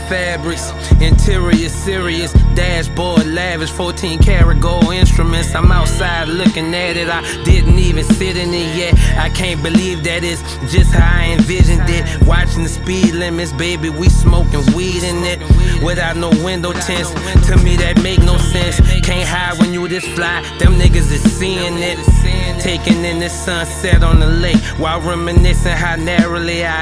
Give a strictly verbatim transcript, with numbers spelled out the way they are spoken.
fabrics, interior serious, dashboard lavish, fourteen karat gold instruments. I'm outside looking at it, I didn't even sit in it yet. I can't believe that it's just how I envisioned it. Watching the speed limits, baby, we smoking weed in it without no window tints. To me that make no sense. Can't hide when you this fly, them niggas is seeing it. Taking in the sunset on the lake while reminiscing how narrowly I